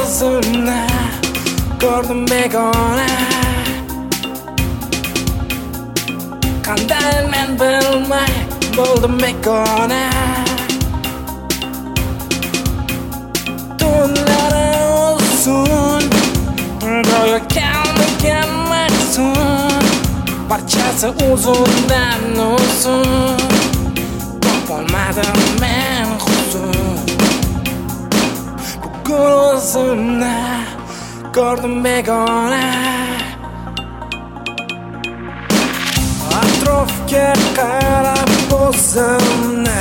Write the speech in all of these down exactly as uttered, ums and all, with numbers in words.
o'zimni ko'rdim begona. Qanday men bilmay bo'ldim begona. Tunlari uzun, go'yo kelmagan mahzun, barchasi uzundan uzun. Topolmadim men huzur. Bugun o'zimni ko'rdim begona. Atrofga qarab o'zimni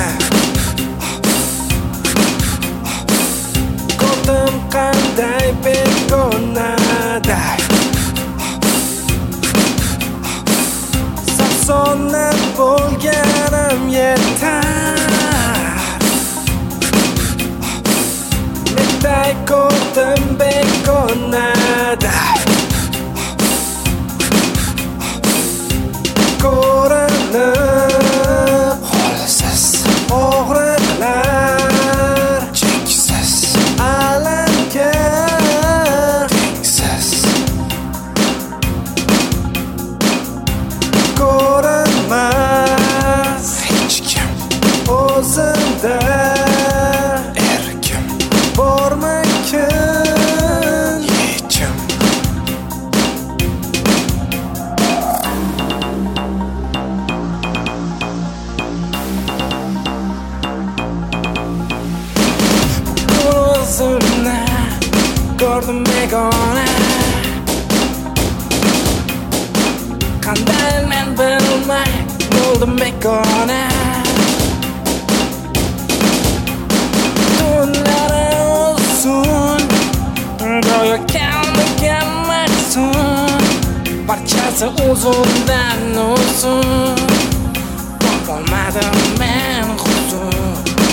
ko'rdim qanday begonaday. Safsona bo'lganim yetar. Menday ko'rdim begonaday. Ko'rinib holsiz og'riqlar, cheksiz alamga tengsiz. Ko'rinmas hech kim o'zimda, erkim bormakin yechim. O'zimni ko'rdim begona. Qanday men bilmay bo'ldim begona. Tunlari uzun, go'yo kelmagan mahzun, barchasi uzundan uzun. Topolmadim men huzur.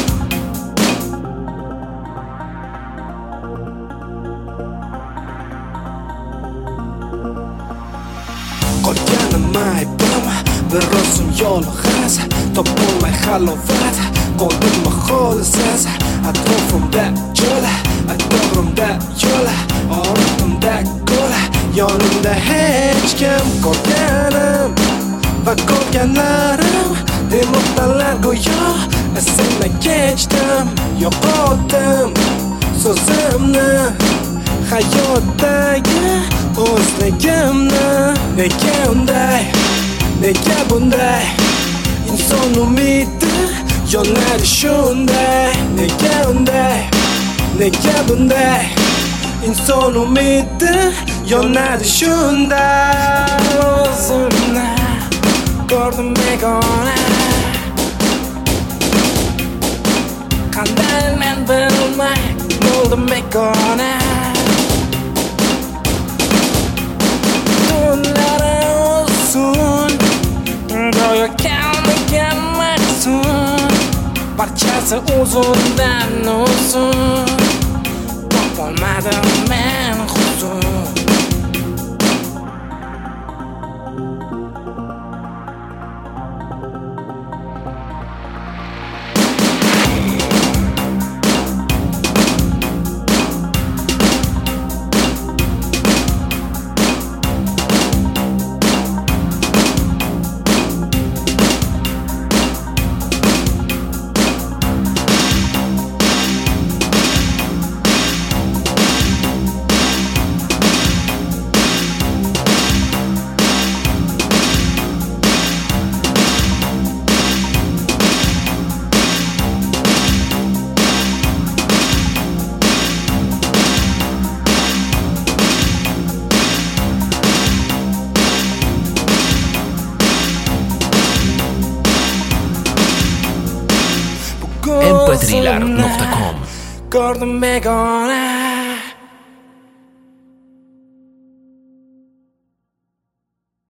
Qolganim aybim, bir o'zim yolg'iz, topolmay halovat, qo'ldim holsiz. Atrofimda jo'la, to'g'rimda yo'la, ortimda ko'la, yonimda hech kim. Ko'rganim va ko'rganlarim demoqdalar go'yo. Esimni kechdim, yo'qotdim so'zimni, hayotdagi o'zligimni. Nega unday, nega bunday, inson umidi yonadi shunday. Nega unday, nega bunday, inson umidi yonadi shunday. O'zimni ko'rdim begona. Qanday men bilmay bo'ldim begona. Tunlari uzun, go'yo kelmagan mahzun, barchasi uzundan uzun. Topolmadim men huzur. em pe trilar nuqta com ko'rdim begona.